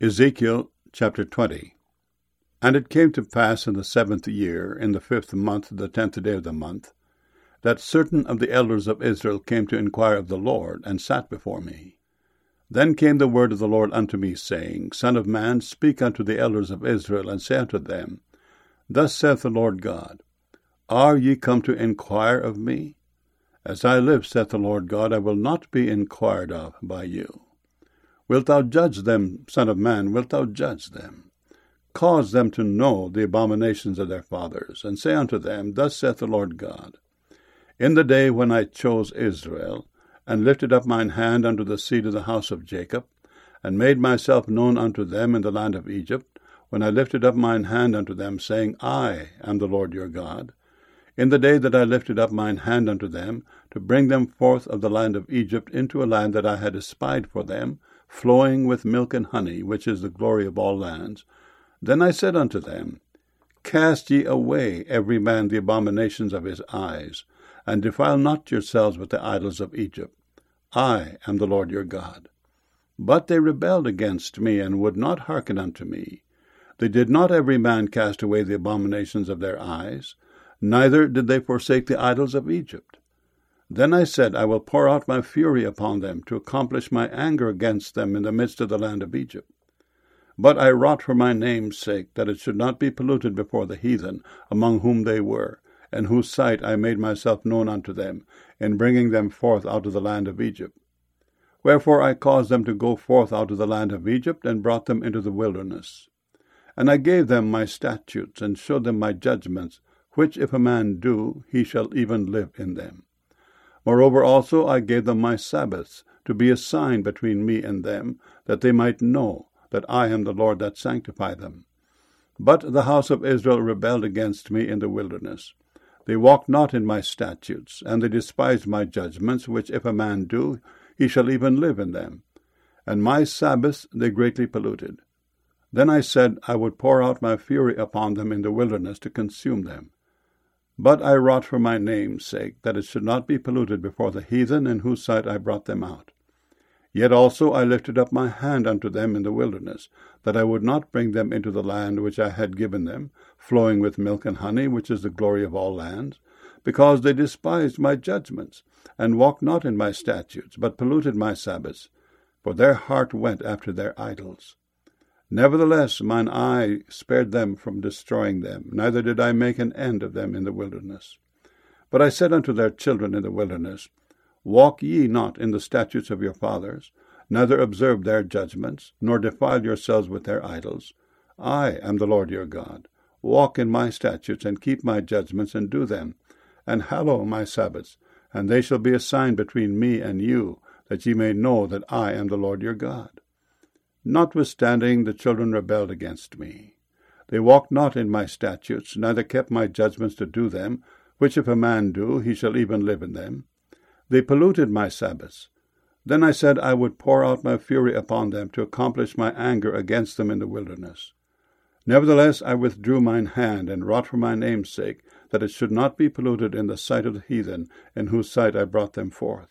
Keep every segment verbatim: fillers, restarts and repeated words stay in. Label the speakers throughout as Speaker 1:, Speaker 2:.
Speaker 1: Ezekiel chapter twenty. And it came to pass in the seventh year, in the fifth month, the tenth day of the month, that certain of the elders of Israel came to inquire of the Lord, and sat before me. Then came the word of the Lord unto me, saying, Son of man, speak unto the elders of Israel, and say unto them, Thus saith the Lord God, Are ye come to inquire of me? As I live, saith the Lord God, I will not be inquired of by you. Wilt thou judge them, Son of man, wilt thou judge them? Cause them to know the abominations of their fathers, and say unto them, Thus saith the Lord God, In the day when I chose Israel, and lifted up mine hand unto the seed of the house of Jacob, and made myself known unto them in the land of Egypt, when I lifted up mine hand unto them, saying, I am the Lord your God, in the day that I lifted up mine hand unto them, to bring them forth of the land of Egypt into a land that I had espied for them, flowing with milk and honey, which is the glory of all lands. Then I said unto them, Cast ye away every man the abominations of his eyes, and defile not yourselves with the idols of Egypt. I am the Lord your God. But they rebelled against me, and would not hearken unto me. They did not every man cast away the abominations of their eyes, neither did they forsake the idols of Egypt. Then I said, I will pour out my fury upon them, to accomplish my anger against them in the midst of the land of Egypt. But I wrought for my name's sake, that it should not be polluted before the heathen, among whom they were, in whose sight I made myself known unto them, in bringing them forth out of the land of Egypt. Wherefore I caused them to go forth out of the land of Egypt, and brought them into the wilderness. And I gave them my statutes, and showed them my judgments, which if a man do, he shall even live in them. Moreover also I gave them my Sabbaths, to be a sign between me and them, that they might know that I am the Lord that sanctify them. But the house of Israel rebelled against me in the wilderness. They walked not in my statutes, and they despised my judgments, which if a man do, he shall even live in them. And my Sabbaths they greatly polluted. Then I said, I would pour out my fury upon them in the wilderness to consume them. But I wrought for my name's sake, that it should not be polluted before the heathen, in whose sight I brought them out. Yet also I lifted up my hand unto them in the wilderness, that I would not bring them into the land which I had given them, flowing with milk and honey, which is the glory of all lands, because they despised my judgments, and walked not in my statutes, but polluted my Sabbaths, for their heart went after their idols. Nevertheless mine eye spared them from destroying them, neither did I make an end of them in the wilderness. But I said unto their children in the wilderness, Walk ye not in the statutes of your fathers, neither observe their judgments, nor defile yourselves with their idols. I am the Lord your God. Walk in my statutes, and keep my judgments, and do them, and hallow my Sabbaths, and they shall be a sign between me and you, that ye may know that I am the Lord your God. Notwithstanding the children rebelled against me. They walked not in my statutes, neither kept my judgments to do them, which if a man do, he shall even live in them. They polluted my Sabbaths. Then I said I would pour out my fury upon them, to accomplish my anger against them in the wilderness. Nevertheless I withdrew mine hand, and wrought for my name's sake, that it should not be polluted in the sight of the heathen, in whose sight I brought them forth.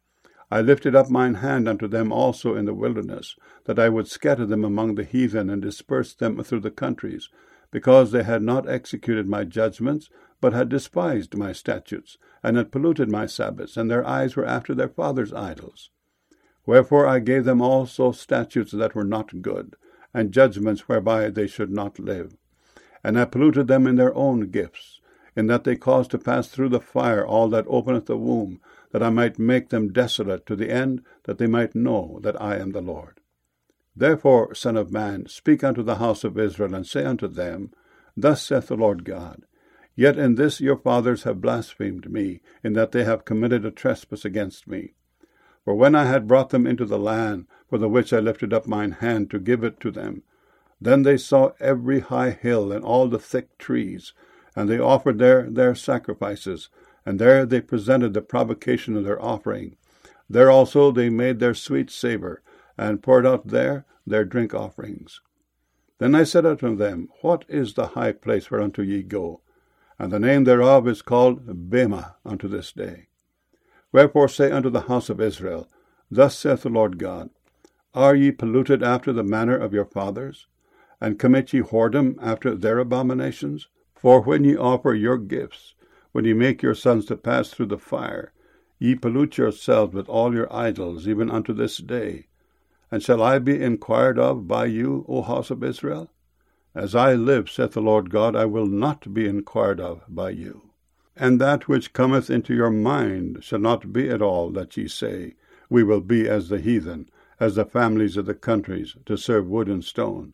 Speaker 1: I lifted up mine hand unto them also in the wilderness, that I would scatter them among the heathen, and disperse them through the countries, because they had not executed my judgments, but had despised my statutes, and had polluted my Sabbaths, and their eyes were after their fathers' idols. Wherefore I gave them also statutes that were not good, and judgments whereby they should not live. And I polluted them in their own gifts, in that they caused to pass through the fire all that openeth the womb, that I might make them desolate, to the end that they might know that I am the Lord. Therefore, Son of man, speak unto the house of Israel, and say unto them, Thus saith the Lord God, Yet in this your fathers have blasphemed me, in that they have committed a trespass against me. For when I had brought them into the land, for the which I lifted up mine hand to give it to them, then they saw every high hill and all the thick trees, and they offered there their sacrifices, and there they presented the provocation of their offering. There also they made their sweet savour, and poured out there their drink offerings. Then I said unto them, What is the high place whereunto ye go? And the name thereof is called Bema unto this day. Wherefore say unto the house of Israel, Thus saith the Lord God, Are ye polluted after the manner of your fathers? And commit ye whoredom after their abominations? For when ye offer your gifts, when ye make your sons to pass through the fire, ye pollute yourselves with all your idols, even unto this day. And shall I be inquired of by you, O house of Israel? As I live, saith the Lord God, I will not be inquired of by you. And that which cometh into your mind shall not be at all that ye say, We will be as the heathen, as the families of the countries, to serve wood and stone.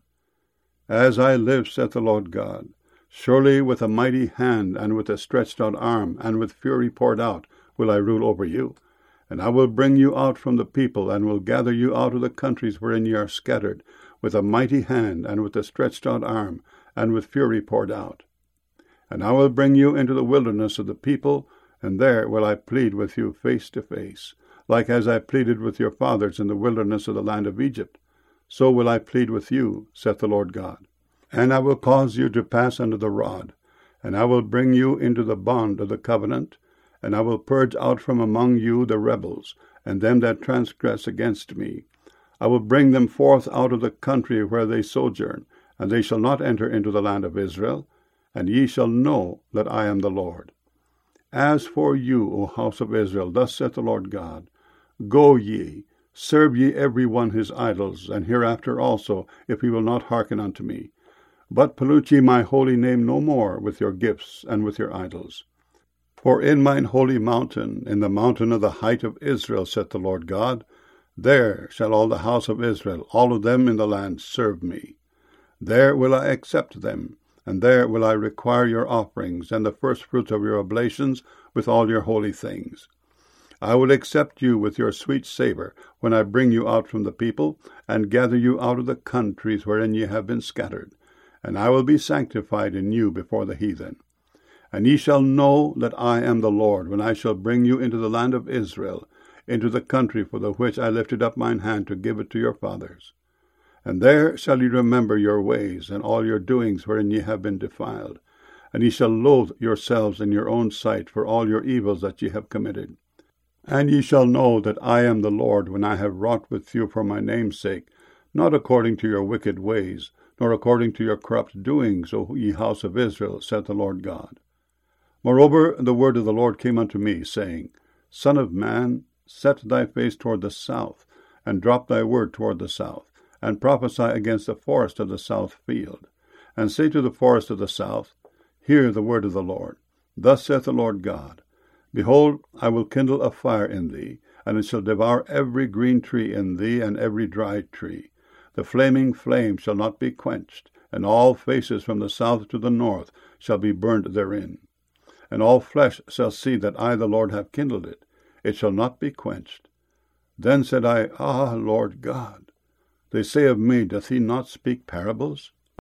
Speaker 1: As I live, saith the Lord God, surely with a mighty hand, and with a stretched out arm, and with fury poured out, will I rule over you. And I will bring you out from the people, and will gather you out of the countries wherein ye are scattered, with a mighty hand, and with a stretched out arm, and with fury poured out. And I will bring you into the wilderness of the people, and there will I plead with you face to face, like as I pleaded with your fathers in the wilderness of the land of Egypt. So will I plead with you, saith the Lord God. And I will cause you to pass under the rod, and I will bring you into the bond of the covenant, and I will purge out from among you the rebels, and them that transgress against me. I will bring them forth out of the country where they sojourn, and they shall not enter into the land of Israel, and ye shall know that I am the Lord. As for you, O house of Israel, thus saith the Lord God, Go ye, serve ye every one his idols, and hereafter also, if ye will not hearken unto me. But pollute ye my holy name no more with your gifts and with your idols. For in mine holy mountain, in the mountain of the height of Israel, saith the Lord God, there shall all the house of Israel, all of them in the land, serve me. There will I accept them, and there will I require your offerings, and the firstfruits of your oblations, with all your holy things. I will accept you with your sweet savour, when I bring you out from the people, and gather you out of the countries wherein ye have been scattered. And I will be sanctified in you before the heathen. And ye shall know that I am the Lord, when I shall bring you into the land of Israel, into the country for the which I lifted up mine hand to give it to your fathers. And there shall ye remember your ways, and all your doings wherein ye have been defiled. And ye shall loathe yourselves in your own sight for all your evils that ye have committed. And ye shall know that I am the Lord, when I have wrought with you for my name's sake, not according to your wicked ways, nor according to your corrupt doings, O ye house of Israel, saith the Lord God. Moreover, the word of the Lord came unto me, saying, Son of man, set thy face toward the south, and drop thy word toward the south, and prophesy against the forest of the south field. And say to the forest of the south, Hear the word of the Lord. Thus saith the Lord God, Behold, I will kindle a fire in thee, and it shall devour every green tree in thee, and every dry tree. The flaming flame shall not be quenched, and all faces from the south to the north shall be burned therein. And all flesh shall see that I the Lord have kindled it. It shall not be quenched. Then said I, Ah, Lord God, they say of me, Doth he not speak parables?